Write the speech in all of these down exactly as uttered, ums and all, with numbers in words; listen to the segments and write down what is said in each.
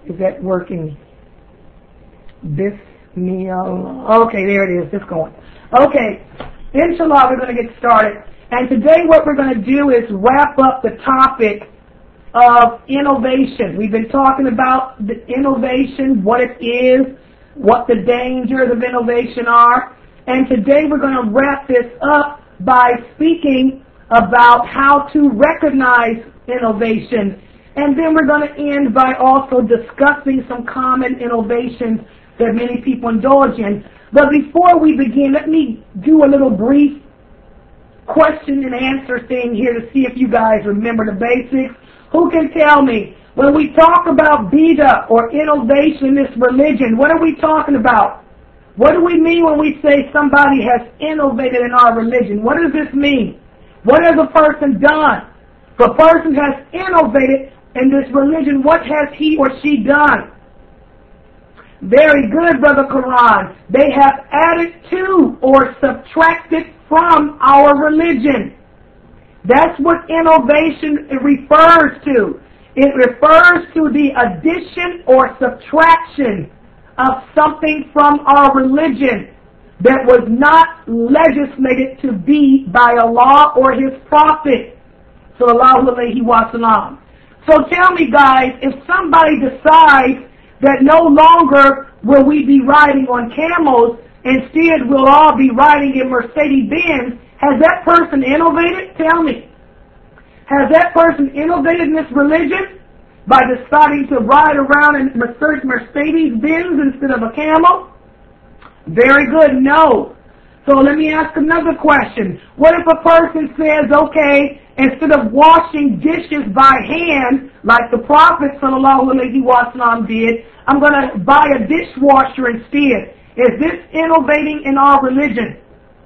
Is that working? This meal. Okay, there it is. It's going. Okay. Inshallah, we're going to get started. And today what we're going to do is wrap up the topic of innovation. We've been talking about the innovation, what it is, what the dangers of innovation are. And today we're going to wrap this up by speaking about how to recognize innovation. And then we're going to end by also discussing some common innovations that many people indulge in. But before we begin, let me do a little brief question and answer thing here to see if you guys remember the basics. Who can tell me, when we talk about bid'ah or innovation in this religion, what are we talking about? What do we mean when we say somebody has innovated in our religion? What does this mean? What has a person done? If a person has innovated in this religion, what has he or she done? Very good, Brother Quran. They have added to or subtracted from our religion. That's what innovation refers to. It refers to the addition or subtraction of something from our religion that was not legislated to be by Allah or His Prophet. Sallallahu alayhi wa sallam. So tell me, guys, if somebody decides that no longer will we be riding on camels, instead we'll all be riding in Mercedes-Benz, has that person innovated? Tell me. Has that person innovated in this religion by deciding to ride around in Mercedes-Benz instead of a camel? Very good, no. So let me ask another question. What if a person says, okay, instead of washing dishes by hand, like the Prophet sallallahu alaihi wasallam did, I'm going to buy a dishwasher instead. Is this innovating in our religion?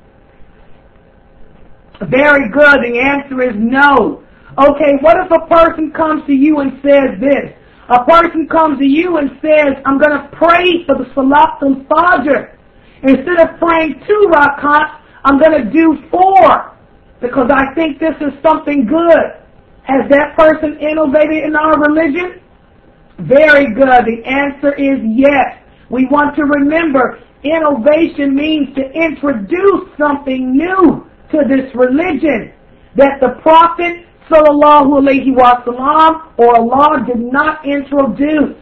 Very good. The answer is no. Okay, what if a person comes to you and says this? A person comes to you and says, I'm going to pray for the Salatul Fajr. Instead of praying two rakats, I'm going to do four because I think this is something good. Has that person innovated in our religion? Very good. The answer is yes. We want to remember, innovation means to introduce something new to this religion that the Prophet sallallahu alaihi wasallam or Allah did not introduce.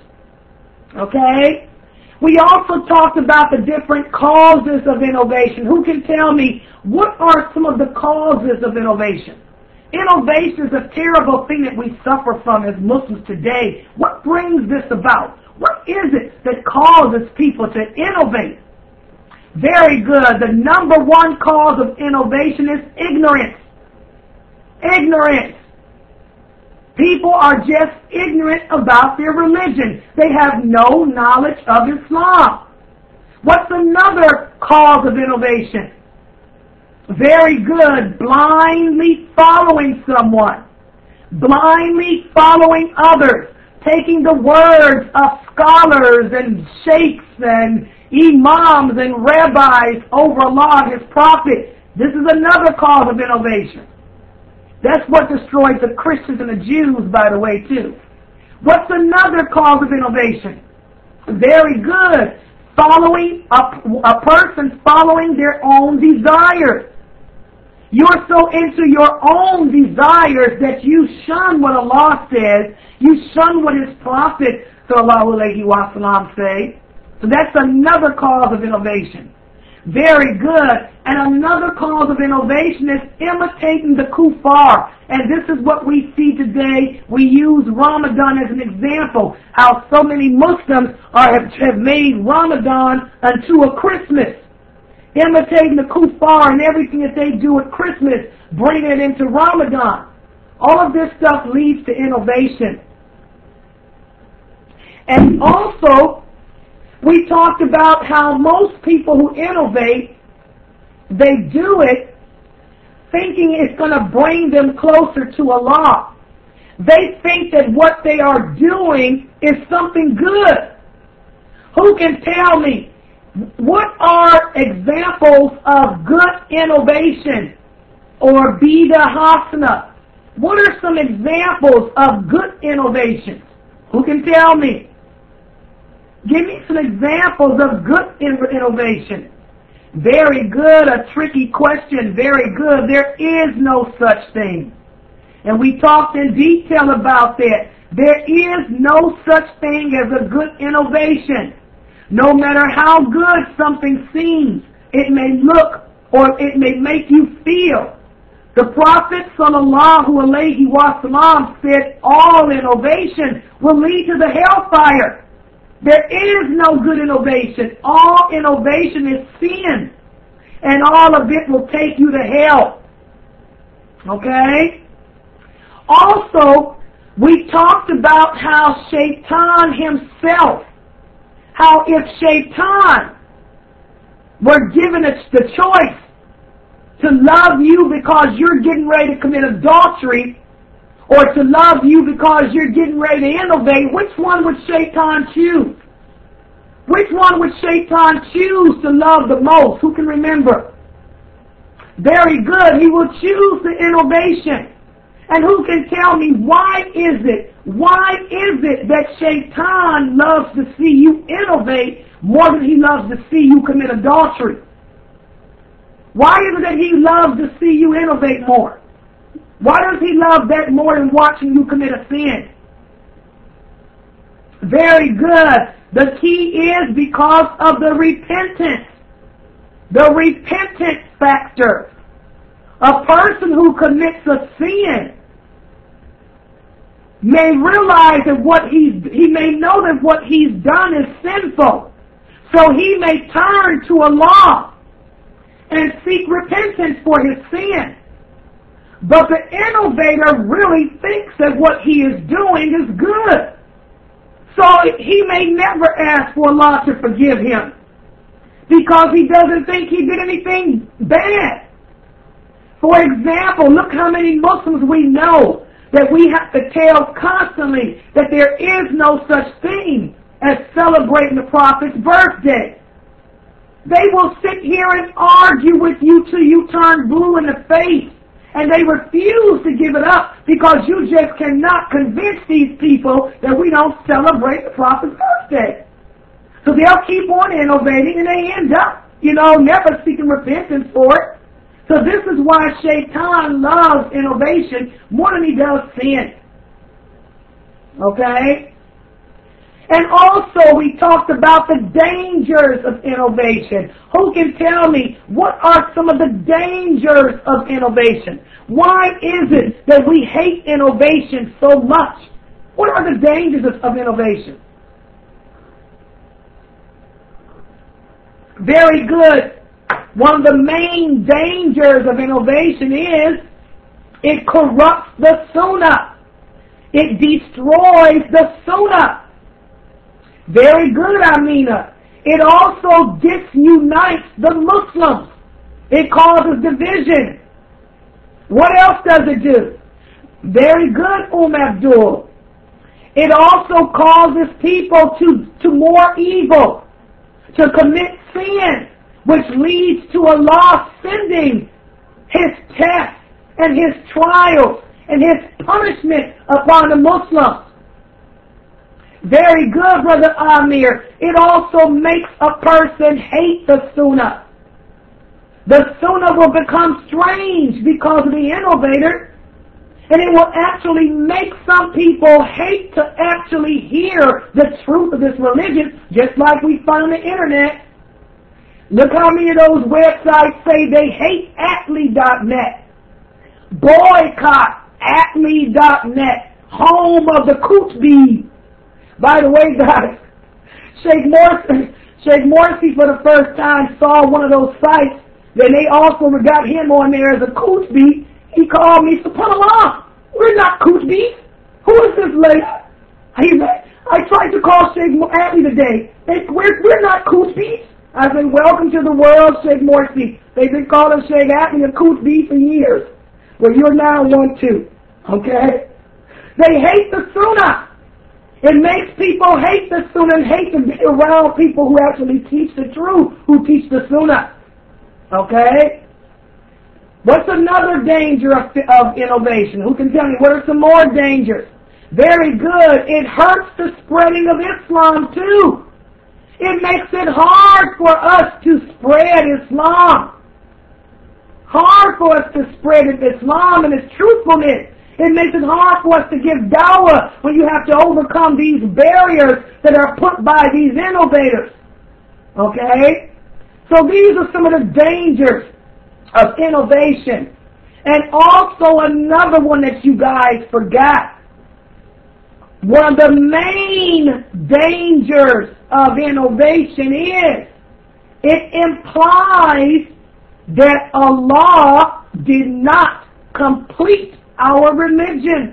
Okay? We also talked about the different causes of innovation. Who can tell me what are some of the causes of innovation? Innovation is a terrible thing that we suffer from as Muslims today. What brings this about? What is it that causes people to innovate? Very good. The number one cause of innovation is ignorance. Ignorance. People are just ignorant about their religion. They have no knowledge of Islam. What's another cause of innovation? Very good. Blindly following someone. Blindly following others. Taking the words of scholars and sheikhs and imams and rabbis over Allah and His Prophet. This is another cause of innovation. That's what destroys the Christians and the Jews, by the way, too. What's another cause of innovation? Very good. Following, a, a person following their own desires. You're so into your own desires that you shun what Allah says. You shun what His Prophet sallallahu alaihi wasallam say. So that's another cause of innovation. Very good. And another cause of innovation is imitating the kuffar. And this is what we see today. We use Ramadan as an example. How so many Muslims are, have, have made Ramadan into a Christmas. Imitating the kuffar and everything that they do at Christmas, bringing it into Ramadan. All of this stuff leads to innovation. And also, we talked about how most people who innovate, they do it thinking it's going to bring them closer to Allah. They think that what they are doing is something good. Who can tell me, what are examples of good innovation or bid'ah hasana? What are some examples of good innovations? Who can tell me? Give me some examples of good innovation. Very good, a tricky question. Very good. There is no such thing. And we talked in detail about that. There is no such thing as a good innovation. No matter how good something seems, it may look or it may make you feel. The Prophet sallallahu alaihi wasallam said all innovation will lead to the hellfire. There is no good innovation. All innovation is sin. And all of it will take you to hell. Okay? Also, we talked about how Shaitan himself, how if Shaitan were given the choice to love you because you're getting ready to commit adultery, or to love you because you're getting ready to innovate, which one would Shaitan choose? Which one would Shaitan choose to love the most? Who can remember? Very good. He will choose the innovation. And who can tell me why is it, why is it that Shaitan loves to see you innovate more than he loves to see you commit adultery? Why is it that he loves to see you innovate more? Why does he love that more than watching you commit a sin? Very good. The key is because of the repentance. The repentance factor. A person who commits a sin may realize that what he's, he may know that what he's done is sinful. So he may turn to Allah and seek repentance for his sin. But the innovator really thinks that what he is doing is good. So he may never ask for Allah to forgive him because he doesn't think he did anything bad. For example, look how many Muslims we know that we have to tell constantly that there is no such thing as celebrating the Prophet's birthday. They will sit here and argue with you till you turn blue in the face, and they refuse to give it up because you just cannot convince these people that we don't celebrate the Prophet's birthday. So they'll keep on innovating, and they end up, you know, never seeking repentance for it. So this is why Shaitan loves innovation more than he does sin. Okay? And also we talked about the dangers of innovation. Who can tell me what are some of the dangers of innovation? Why is it that we hate innovation so much? What are the dangers of, of innovation? Very good. One of the main dangers of innovation is it corrupts the sunnah. It destroys the sunnah. Very good, Amina. It also disunites the Muslims. It causes division. What else does it do? Very good, Umm Abdul. It also causes people to, to more evil, to commit sin, which leads to Allah sending His tests and His trials and His punishment upon the Muslims. Very good, Brother Amir. It also makes a person hate the Sunnah. The Sunnah will become strange because of the innovator, and it will actually make some people hate to actually hear the truth of this religion, just like we find on the internet. Look how many of those websites say they hate Atlee dot net. Boycott Atlee dot net, home of the Cooch Bees. By the way, guys, Sheikh Morsi, Sheikh Morsi for the first time saw one of those sites. Then they also got him on there as a Cooch Bee. He called me, SubhanAllah, we're not Cooch Bees. Who is this lady? He, I tried to call Sheikh Atlee today. They, we're, we're not Cooch Bees. I said, welcome to the world, Sheikh Morsi. They've been calling Sheikh Atlee a Cooch Bee for years. Well, you're now one too. Okay? They hate the Sunnah. It makes people hate the Sunnah and hate to be around people who actually teach the truth, who teach the Sunnah. Okay? What's another danger of, of innovation? Who can tell me? What are some more dangers? Very good. It hurts the spreading of Islam too. It makes it hard for us to spread Islam. Hard for us to spread Islam and its truthfulness. It makes it hard for us to give dawah when you have to overcome these barriers that are put by these innovators. Okay? So these are some of the dangers of innovation. And also another one that you guys forgot. One of the main dangers of innovation is it implies that Allah did not complete our religion.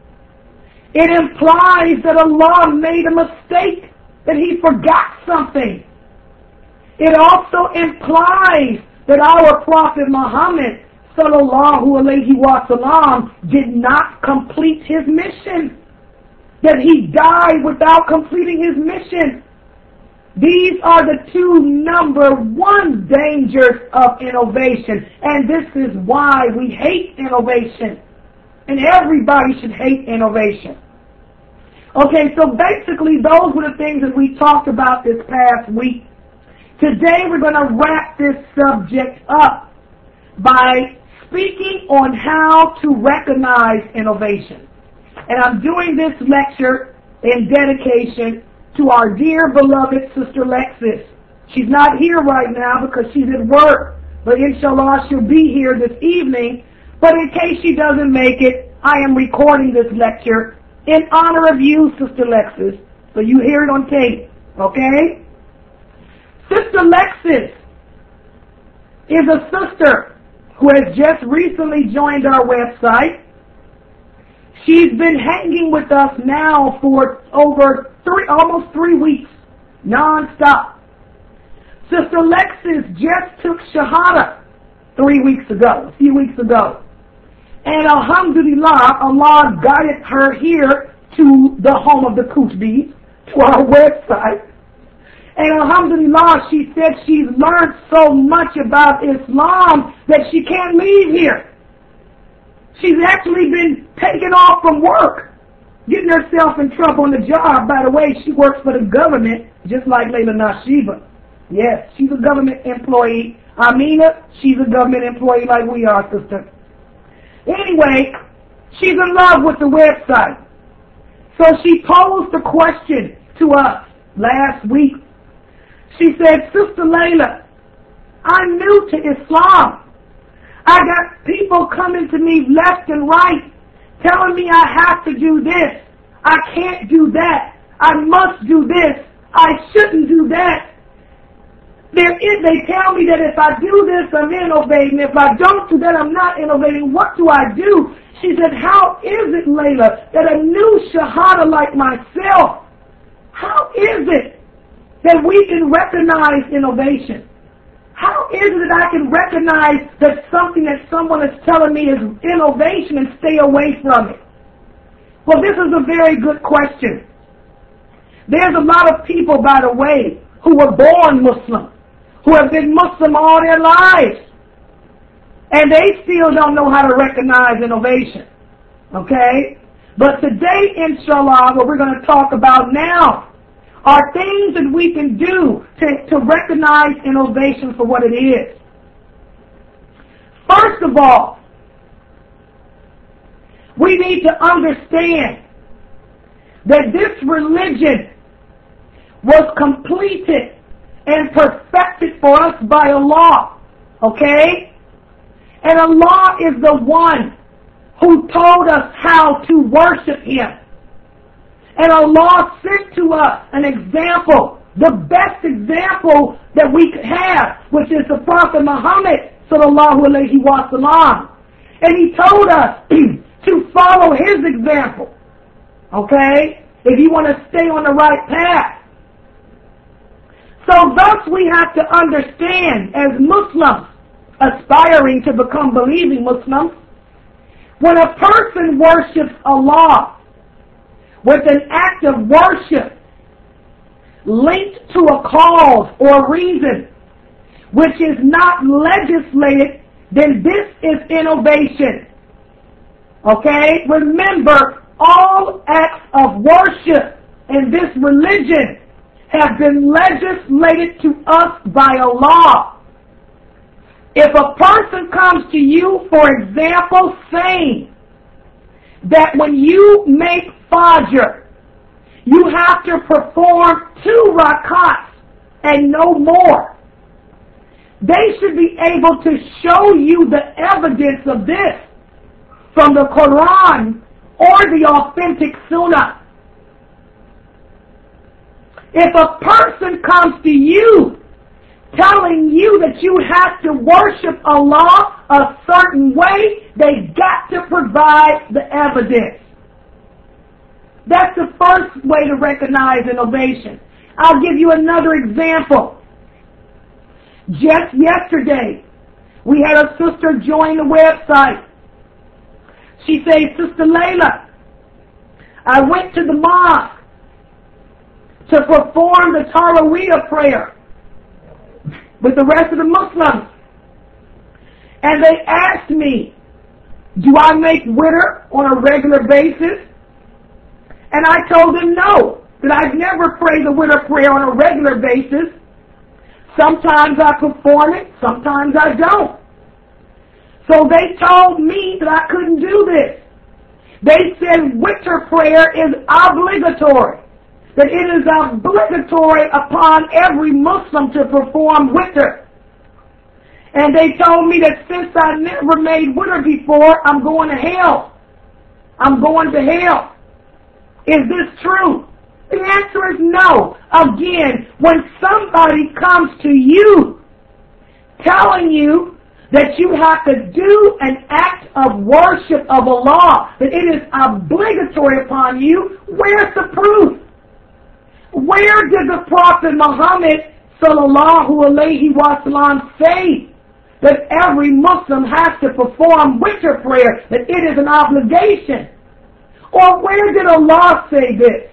It implies that Allah made a mistake, that He forgot something. It also implies that our Prophet Muhammad sallallahu alayhi wa sallam did not complete his mission, that he died without completing his mission. These are the two number one dangers of innovation, and this is why we hate innovation. And everybody should hate innovation. Okay, so basically those were the things that we talked about this past week. Today we're going to wrap this subject up by speaking on how to recognize innovation. And I'm doing this lecture in dedication to our dear beloved Sister Lexis. She's not here right now because she's at work, but inshallah she'll be here this evening. But in case she doesn't make it, I am recording this lecture in honor of you, Sister Lexis, so you hear it on tape, okay? Sister Lexis is a sister who has just recently joined our website. She's been hanging with us now for over three, almost three weeks, non-stop. Sister Lexis just took Shahada three weeks ago, a few weeks ago. And alhamdulillah, Allah guided her here to the home of the Qutbis, to our website. And alhamdulillah, she said she's learned so much about Islam that she can't leave here. She's actually been taken off from work, getting herself in trouble on the job. By the way, she works for the government, just like Layla Nashiba. Yes, she's a government employee. Amina, she's a government employee like we are, sister. Anyway, she's in love with the website. So she posed a question to us last week. She said, Sister Layla, I'm new to Islam. I got people coming to me left and right, telling me I have to do this. I can't do that. I must do this. I shouldn't do that. There is, they tell me that if I do this, I'm innovating. If I don't do that, I'm not innovating. What do I do? She said, how is it, Layla, that a new Shahada like myself, how is it that we can recognize innovation? How is it that I can recognize that something that someone is telling me is innovation and stay away from it? Well, this is a very good question. There's a lot of people, by the way, who were born Muslim, who have been Muslim all their lives, and they still don't know how to recognize innovation. Okay? But today, inshallah, what we're going to talk about now are things that we can do to, to recognize innovation for what it is. First of all, we need to understand that this religion was completed and perfected for us by Allah. Okay? And Allah is the one who told us how to worship Him. And Allah sent to us an example, the best example that we could have, which is the Prophet Muhammad sallallahu alayhi wa sallam. And He told us to follow His example. Okay? If you want to stay on the right path. So thus we have to understand, as Muslims aspiring to become believing Muslims, when a person worships Allah with an act of worship linked to a cause or reason which is not legislated, then this is innovation. Okay? Remember, all acts of worship in this religion have been legislated to us by a law. If a person comes to you, for example, saying that when you make Fajr, you have to perform two rakats and no more, they should be able to show you the evidence of this from the Quran or the authentic Sunnah. If a person comes to you telling you that you have to worship Allah a certain way, they got to provide the evidence. That's the first way to recognize innovation. I'll give you another example. Just yesterday, we had a sister join the website. She said, Sister Layla, I went to the mosque to perform the Taraweeh prayer with the rest of the Muslims. And they asked me, do I make witr on a regular basis? And I told them no, that I've never prayed the witr prayer on a regular basis. Sometimes I perform it, sometimes I don't. So they told me that I couldn't do this. They said witr prayer is obligatory, that it is obligatory upon every Muslim to perform witr. And they told me that since I never made witr before, I'm going to hell. I'm going to hell. Is this true? The answer is no. Again, when somebody comes to you telling you that you have to do an act of worship of Allah, that it is obligatory upon you, where's the proof? Where did the Prophet Muhammad sallallahu alayhi wa sallam say that every Muslim has to perform witr prayer, that it is an obligation? Or where did Allah say this?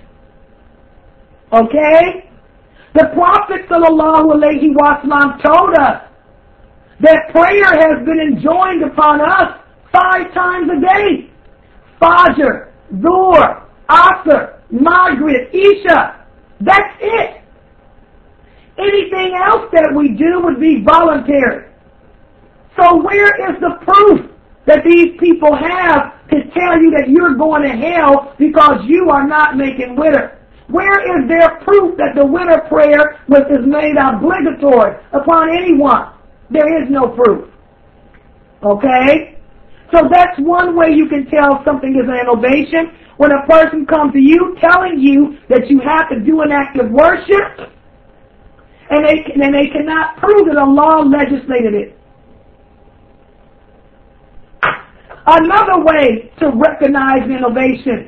Okay? The Prophet sallallahu alayhi wa sallam told us that prayer has been enjoined upon us five times a day. Fajr, Dhuhr, Asr, Maghrib, Isha. That's it. Anything else that we do would be voluntary. So where is the proof that these people have to tell you that you're going to hell because you are not making witr? Where is there proof that the witr prayer was is made obligatory upon anyone? There is no proof. Okay? So that's one way you can tell something is an innovation. When a person comes to you telling you that you have to do an act of worship, and they, and they cannot prove that Allah legislated it. Another way to recognize innovation.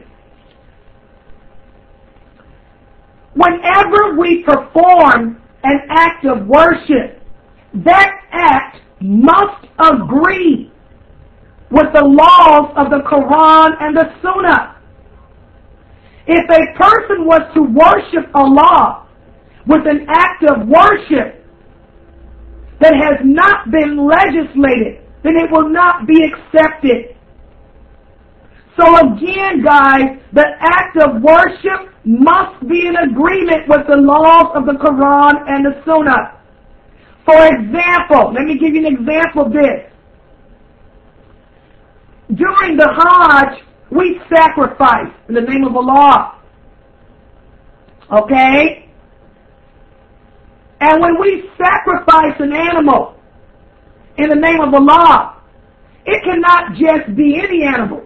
Whenever we perform an act of worship, that act must agree with the laws of the Quran and the Sunnah. If a person was to worship Allah with an act of worship that has not been legislated, then it will not be accepted. So again, guys, the act of worship must be in agreement with the laws of the Quran and the Sunnah. For example, let me give you an example of this. During the Hajj, we sacrifice in the name of Allah. Okay? And when we sacrifice an animal in the name of Allah, it cannot just be any animal.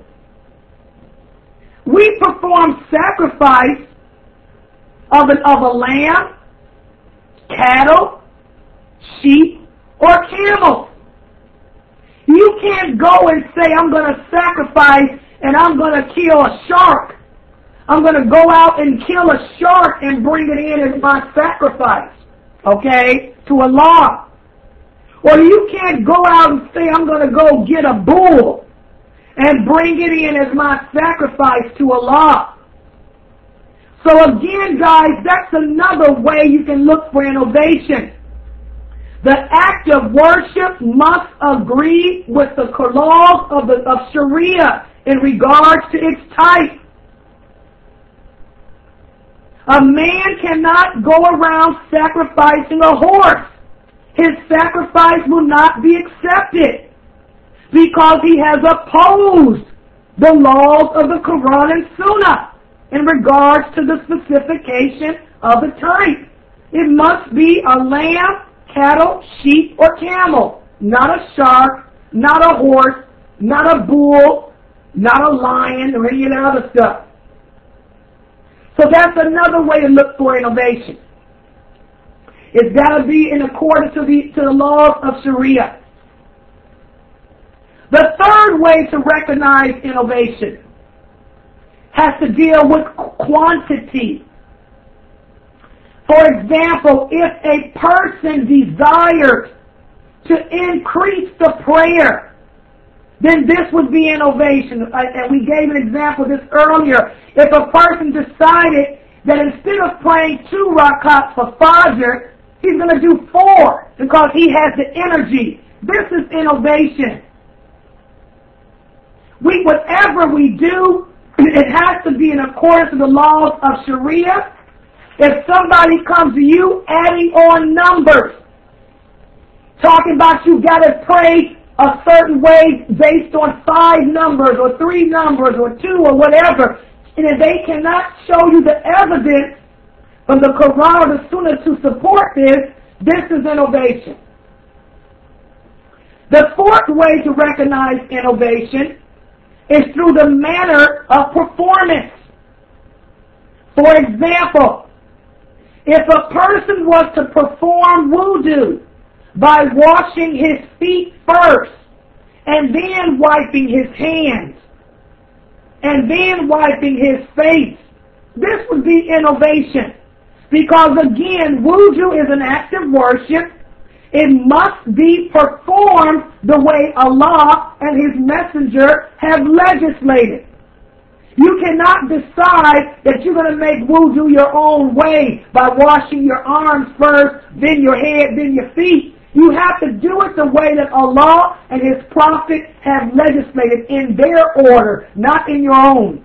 We perform sacrifice of, an, of a lamb, cattle, sheep, or camel. You can't go and say, I'm going to sacrifice and I'm going to kill a shark. I'm going to go out and kill a shark and bring it in as my sacrifice, okay, to Allah. Or you can't go out and say, I'm going to go get a bull and bring it in as my sacrifice to Allah. So again, guys, that's another way you can look for innovation. The act of worship must agree with the laws of, the, of Sharia in regards to its type. A man cannot go around sacrificing a horse. His sacrifice will not be accepted because he has opposed the laws of the Quran and Sunnah in regards to the specification of the type. It must be a lamb, cattle, sheep, or camel, not a shark, not a horse, not a bull, not a lion, or any of that other stuff. So that's another way to look for innovation. It's got to be in accordance to the, to the laws of Sharia. The third way to recognize innovation has to deal with quantity. For example, if a person desires to increase the prayer, then this would be innovation. And we gave an example of this earlier. If a person decided that instead of praying two rakats for Fajr, he's going to do four because he has the energy. This is innovation. We, whatever we do, it has to be in accordance with the laws of Sharia. If somebody comes to you adding on numbers, talking about you got to pray a certain way based on five numbers or three numbers or two or whatever, and if they cannot show you the evidence from the Quran or the Sunnah to support this, this is innovation. The fourth way to recognize innovation is through the manner of performance. For example, if a person was to perform wudu by washing his feet first and then wiping his hands and then wiping his face, this would be innovation. Because again, wudu is an act of worship. It must be performed the way Allah and His Messenger have legislated. You cannot decide that you're going to make wudu your own way by washing your arms first, then your head, then your feet. You have to do it the way that Allah and His Prophet have legislated in their order, not in your own.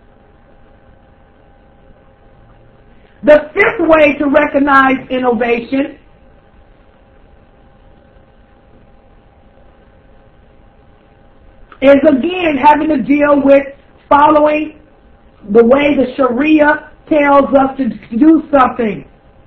The fifth way to recognize innovation is again having to deal with following the way the Sharia tells us to do something.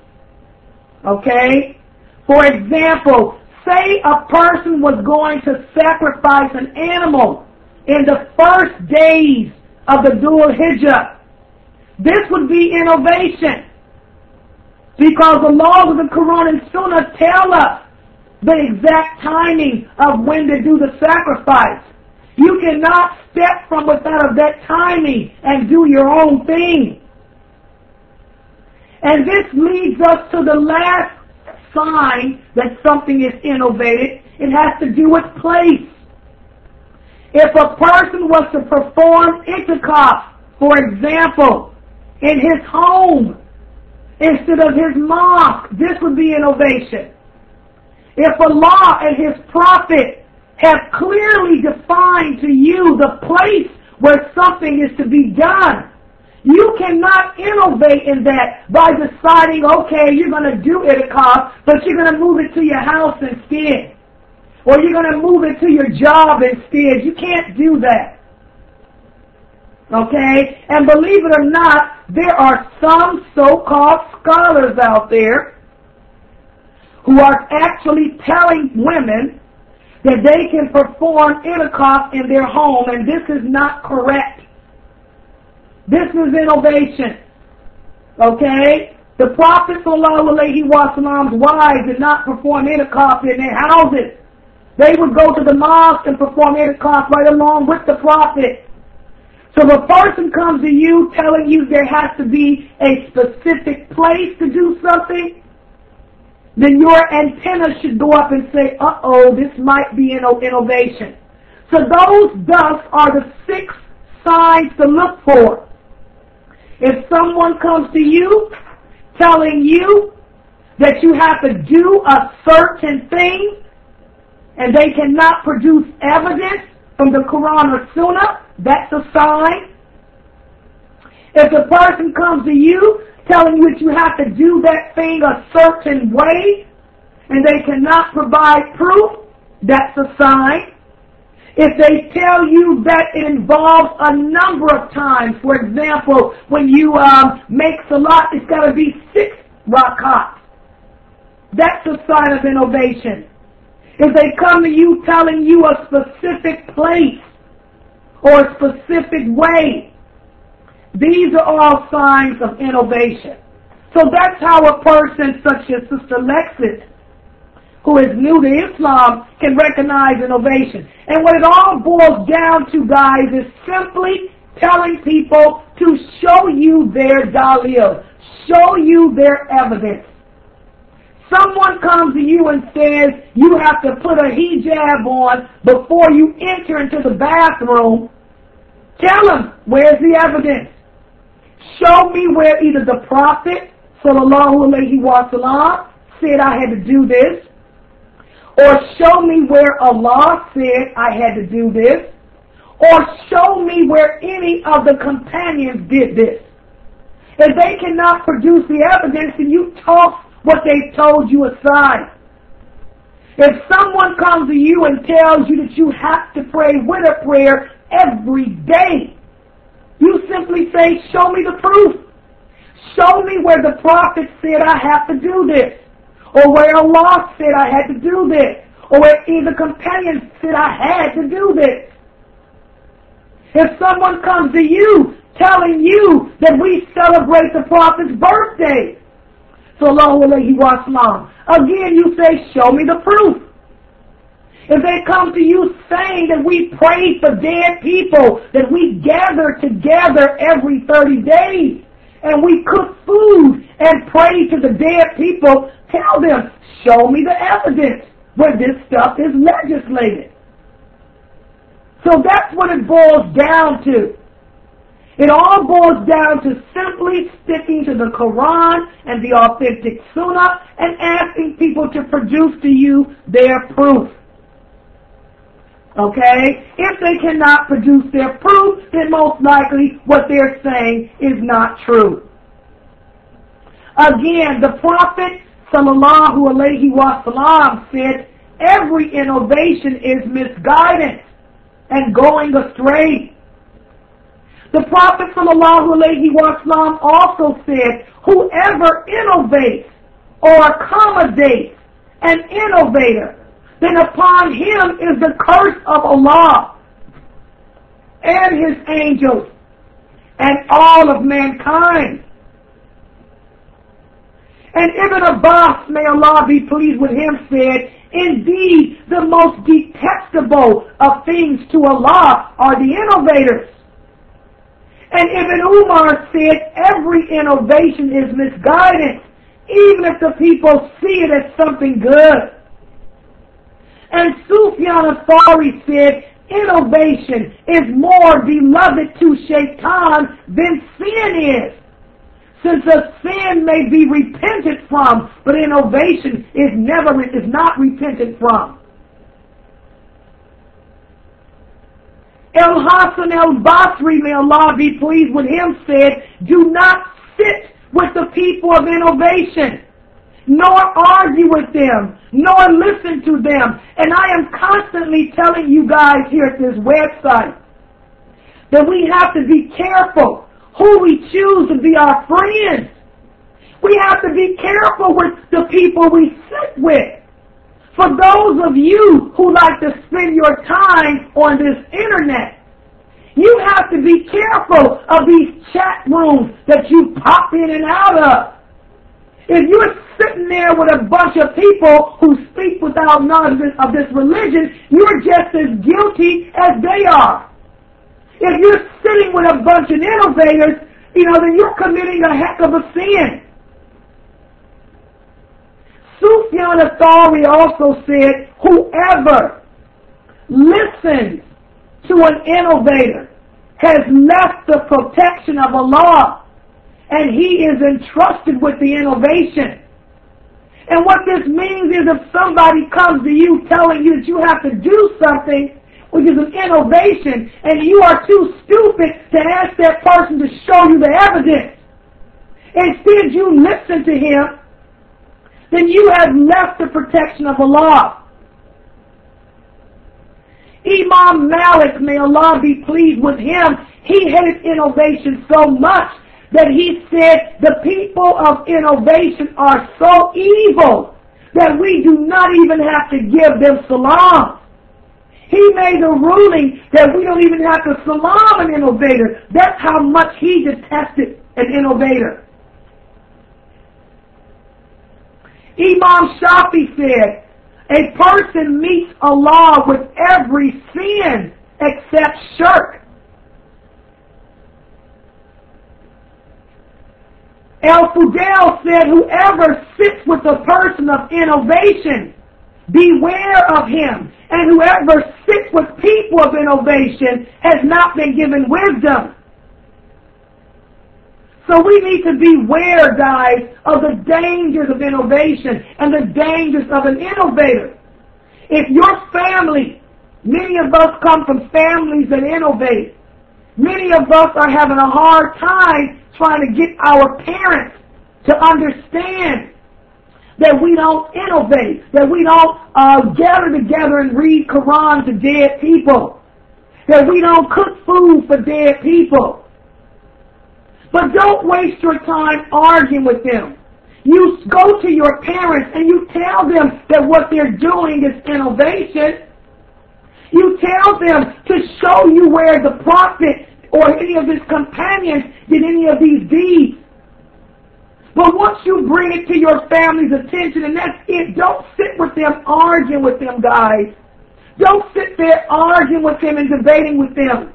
Okay? For example, say a person was going to sacrifice an animal in the first days of the Dhul Hijjah. This would be innovation. Because the laws of the Quran and Sunnah tell us the exact timing of when to do the sacrifice. You cannot step from without that timing and do your own thing. And this leads us to the last sign that something is innovated. It has to do with place. If a person was to perform itikaf, for example, in his home instead of his mosque, this would be innovation. If Allah and His Prophet have clearly defined to you the place where something is to be done, you cannot innovate in that by deciding, okay, you're going to do itikaf, but you're going to move it to your house instead. Or you're going to move it to your job instead. You can't do that. Okay? And believe it or not, there are some so-called scholars out there who are actually telling women that they can perform itikaf in their home, and this is not correct. This is innovation. Okay? The Prophet ﷺ's wives did not perform itikaf in their houses. They would go to the mosque and perform itikaf right along with the Prophet. So if a person comes to you telling you there has to be a specific place to do something, then your antenna should go up and say, uh-oh, this might be an innovation. So those thus are the six signs to look for. If someone comes to you telling you that you have to do a certain thing and they cannot produce evidence from the Quran or Sunnah, that's a sign. If the person comes to you telling you that you have to do that thing a certain way and they cannot provide proof, that's a sign. If they tell you that it involves a number of times, for example, when you um, make salat, it's got to be six rakats. That's a sign of innovation. If they come to you telling you a specific place or a specific way, these are all signs of innovation. So that's how a person such as Sister Lexis, who is new to Islam, can recognize innovation. And what it all boils down to, guys, is simply telling people to show you their dalil, show you their evidence. Someone comes to you and says you have to put a hijab on before you enter into the bathroom. Tell them, where's the evidence? Show me where either the Prophet, sallallahu alaihi wasallam, said I had to do this, or show me where Allah said I had to do this, or show me where any of the companions did this. If they cannot produce the evidence, then you toss what they told you aside. If someone comes to you and tells you that you have to pray with a prayer every day, you simply say, show me the proof. Show me where the Prophet said I have to do this, or where Allah said I had to do this, or where either companions said I had to do this. If someone comes to you telling you that we celebrate the Prophet's birthday, sallallahu alaihi wasallam, again you say, show me the proof. If they come to you saying that we pray for dead people, that we gather together every thirty days, and we cook food and pray to the dead people, tell them, show me the evidence where this stuff is legislated. So that's what it boils down to. It all boils down to simply sticking to the Quran and the authentic Sunnah and asking people to produce to you their proof. Okay? If they cannot produce their proof, then most likely what they're saying is not true. Again, the Prophet sallallahu alaihi wasallam said, every innovation is misguidance and going astray. The Prophet sallallahu alaihi wasallam also said, whoever innovates or accommodates an innovator, then upon him is the curse of Allah and His angels and all of mankind. And Ibn Abbas, may Allah be pleased with him, said, indeed, the most detestable of things to Allah are the innovators. And Ibn Umar said, every innovation is misguidance, even if the people see it as something good. And Sufyan al-Thawri said, innovation is more beloved to Shaitan than sin is, since a sin may be repented from, but innovation is never is not repented from. Al-Hasan al-Basri, may Allah be pleased with him, said, do not sit with the people of innovation, nor argue with them, nor listen to them. And I am constantly telling you guys here at this website that we have to be careful who we choose to be our friends. We have to be careful with the people we sit with. For those of you who like to spend your time on this internet, you have to be careful of these chat rooms that you pop in and out of. If you're sitting there with a bunch of people who speak without knowledge of this religion, you're just as guilty as they are. If you're sitting with a bunch of innovators, you know, then you're committing a heck of a sin. Sufyan al-Thawri also said, whoever listens to an innovator has left the protection of Allah, and he is entrusted with the innovation. And what this means is if somebody comes to you telling you that you have to do something, which is an innovation, and you are too stupid to ask that person to show you the evidence. Instead, you listen to him, then you have left the protection of Allah. Imam Malik, may Allah be pleased with him, he hated innovation so much that he said the people of innovation are so evil that we do not even have to give them salam. He made a ruling that we don't even have to salam an innovator. That's how much he detested an innovator. Imam Shafi said, a person meets Allah with every sin except shirk. Al-Fudayl said, whoever sits with a person of innovation, beware of him. And whoever sits with people of innovation has not been given wisdom. So we need to beware, guys, of the dangers of innovation and the dangers of an innovator. If your family, many of us come from families that innovate. Many of us are having a hard time trying to get our parents to understand that we don't innovate, that we don't uh, gather together and read Quran to dead people, that we don't cook food for dead people. But don't waste your time arguing with them. You go to your parents and you tell them that what they're doing is innovation. You tell them to show you where the prophet or any of his companions did any of these deeds. But once you bring it to your family's attention and that's it, don't sit with them arguing with them, guys. Don't sit there arguing with them and debating with them.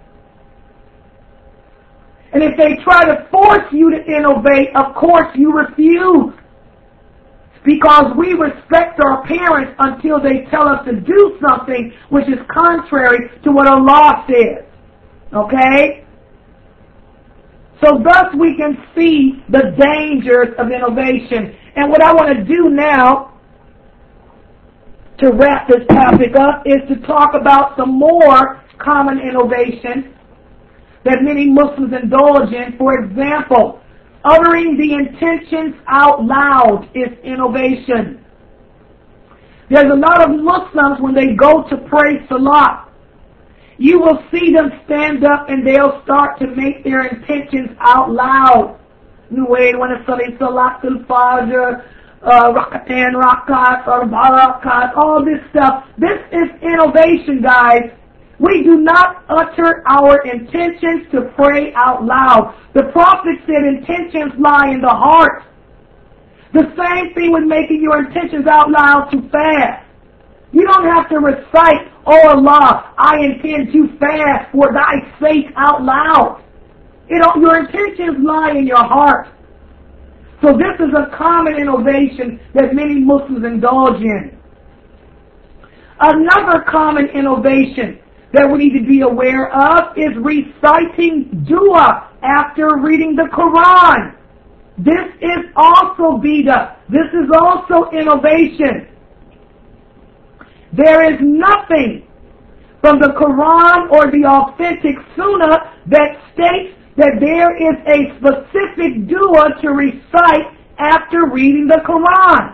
And if they try to force you to innovate, of course you refuse. Because we respect our parents until they tell us to do something which is contrary to what Allah says. Okay? So thus we can see the dangers of innovation. And what I want to do now to wrap this topic up is to talk about some more common innovations that many Muslims indulge in. For example, uttering the intentions out loud is innovation. There's a lot of Muslims when they go to pray salah, you will see them stand up and they'll start to make their intentions out loud. Nuwaid wa nusalli salatul fajr, rak'atayn rak'at, arba'a rak'at, all this stuff. This is innovation, guys. We do not utter our intentions to pray out loud. The Prophet said intentions lie in the heart. The same thing with making your intentions out loud to fast. You don't have to recite, oh Allah, I intend to fast for thy sake out loud. You know, your intentions lie in your heart. So this is a common innovation that many Muslims indulge in. Another common innovation that we need to be aware of is reciting dua after reading the Quran. This is also bid'ah. This is also innovation. There is nothing from the Quran or the authentic Sunnah that states that there is a specific dua to recite after reading the Quran.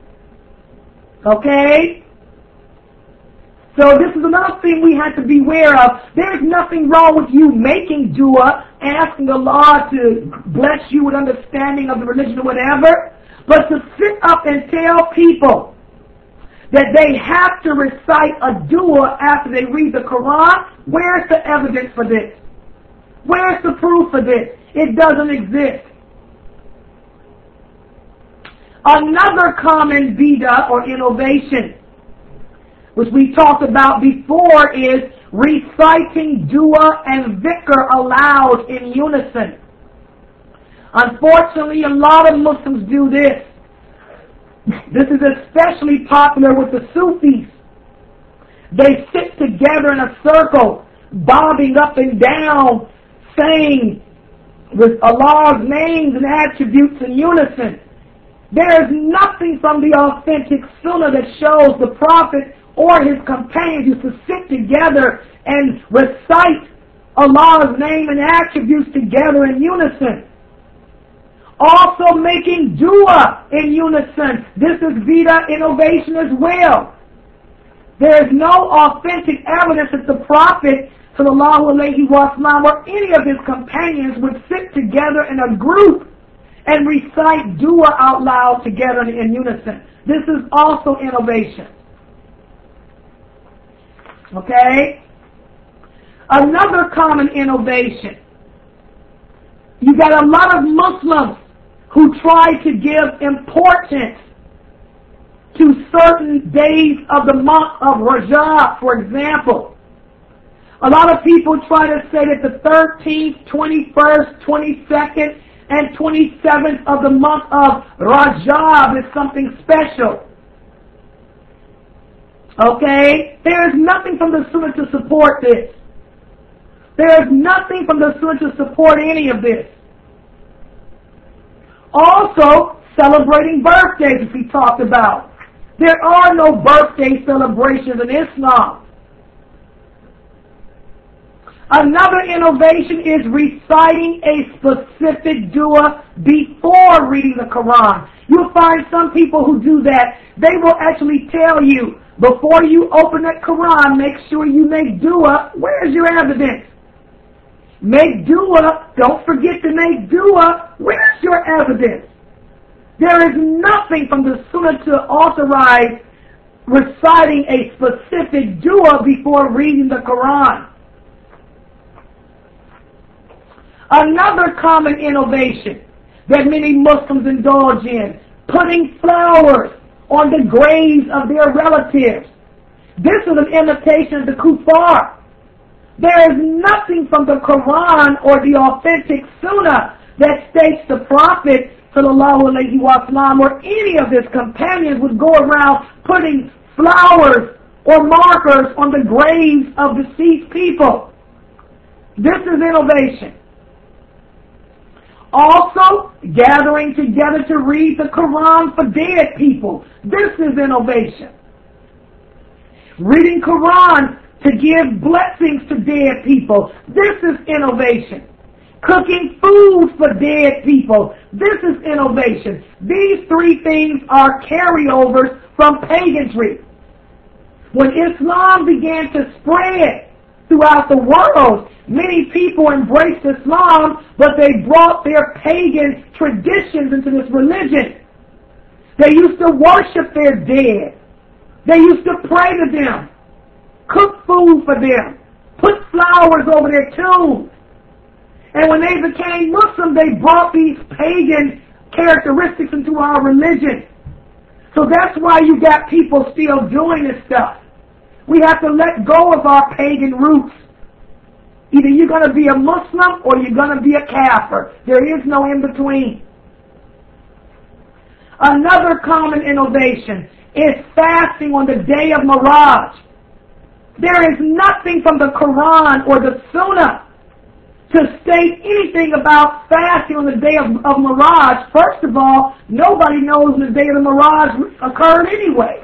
Okay? So this is another thing we have to beware of. There's nothing wrong with you making dua, asking Allah to bless you with understanding of the religion or whatever. But to sit up and tell people that they have to recite a dua after they read the Quran, where's the evidence for this? Where's the proof for this? It doesn't exist. Another common bid'ah or innovation, which we talked about before, is reciting dua and dhikr aloud in unison. Unfortunately, a lot of Muslims do this. This is especially popular with the Sufis. They sit together in a circle, bobbing up and down, saying with Allah's names and attributes in unison. There is nothing from the authentic Sunnah that shows the Prophet or his companions used to sit together and recite Allah's name and attributes together in unison. Also making dua in unison. This is Veda innovation as well. There is no authentic evidence that the Prophet sallallahu alaihi wasallam or any of his companions would sit together in a group and recite dua out loud together in unison. This is also innovation. Okay? Another common innovation. You got a lot of Muslims who try to give importance to certain days of the month of Rajab, for example. A lot of people try to say that the thirteenth, twenty-first, twenty-second, and twenty-seventh of the month of Rajab is something special. Okay? There is nothing from the Sunnah to support this. There is nothing from the Sunnah to support any of this. Also, celebrating birthdays, as we talked about. There are no birthday celebrations in Islam. Another innovation is reciting a specific dua before reading the Quran. You'll find some people who do that. They will actually tell you, before you open the Quran, make sure you make dua. Where's your evidence? Make dua. Don't forget to make dua. Where's your evidence? There is nothing from the Sunnah to authorize reciting a specific dua before reading the Quran. Another common innovation that many Muslims indulge in, putting flowers on the graves of their relatives. This is an imitation of the kuffar. There is nothing from the Quran or the authentic Sunnah that states the Prophet sallallahu alaihi wasallam or any of his companions would go around putting flowers or markers on the graves of deceased people. This is innovation. Also, gathering together to read the Quran for dead people. This is innovation. Reading Quran to give blessings to dead people. This is innovation. Cooking food for dead people. This is innovation. These three things are carryovers from paganry. When Islam began to spread throughout the world, many people embraced Islam, but they brought their pagan traditions into this religion. They used to worship their dead. They used to pray to them, cook food for them, put flowers over their tombs. And when they became Muslim, they brought these pagan characteristics into our religion. So that's why you got people still doing this stuff. We have to let go of our pagan roots. Either you're going to be a Muslim or you're going to be a Kafir. There is no in between. Another common innovation is fasting on the day of Miraj. There is nothing from the Quran or the Sunnah to state anything about fasting on the day of, of Miraj. First of all, nobody knows when the day of the Miraj occurred anyway.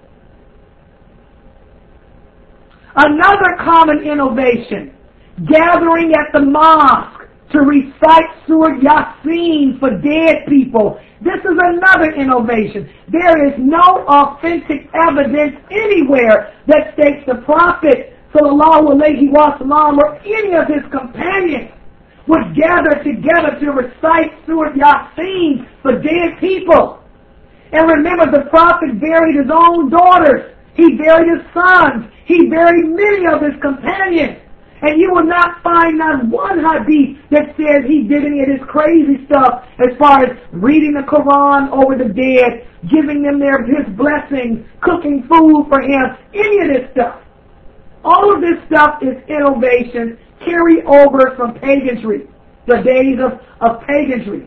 Another common innovation, gathering at the mosque to recite Surah Yasin for dead people. This is another innovation. There is no authentic evidence anywhere that states the Prophet sallallahu alaihi wasallam or any of his companions would gather together to recite Surah Yasin for dead people. And remember, the Prophet buried his own daughters. He buried his sons. He buried many of his companions. And you will not find not one hadith that says he did any of this crazy stuff as far as reading the Quran over the dead, giving them their his blessings, cooking food for him, any of this stuff. All of this stuff is innovation, carry over from paganry, the days of, of paganry.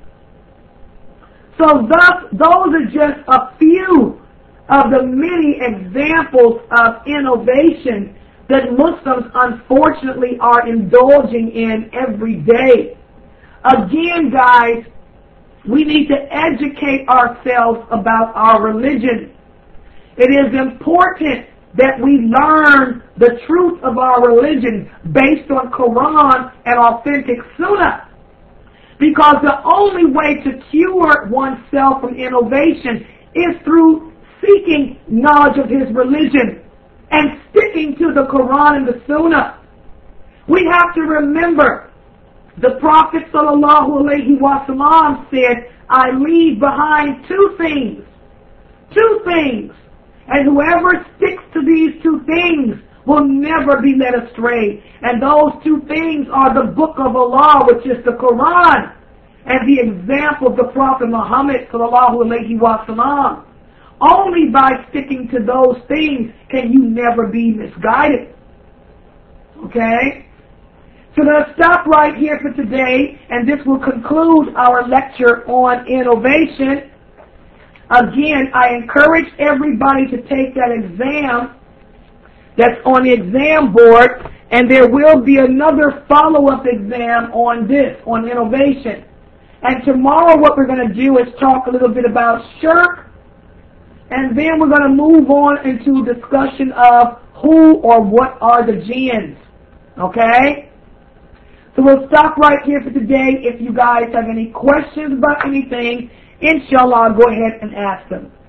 So thus, those are just a few of the many examples of innovation that Muslims unfortunately are indulging in every day. Again, guys, we need to educate ourselves about our religion. It is important that we learn the truth of our religion based on Quran and authentic Sunnah. Because the only way to cure oneself from innovation is through seeking knowledge of his religion and sticking to the Quran and the Sunnah. We have to remember the Prophet sallallahu alaihi wasallam said, I leave behind two things. Two things. And whoever sticks to these two things will never be led astray. And those two things are the book of Allah, which is the Quran, and the example of the Prophet Muhammad sallallahu alaihi wasallam. Only by sticking to those things can you never be misguided. Okay? So let's stop right here for today, and this will conclude our lecture on innovation. Again, I encourage everybody to take that exam that's on the exam board, and there will be another follow-up exam on this, on innovation. And tomorrow what we're going to do is talk a little bit about shirk, and then we're going to move on into a discussion of who or what are the jinns. Okay? So we'll stop right here for today. If you guys have any questions about anything, inshallah, I'll go ahead and ask them.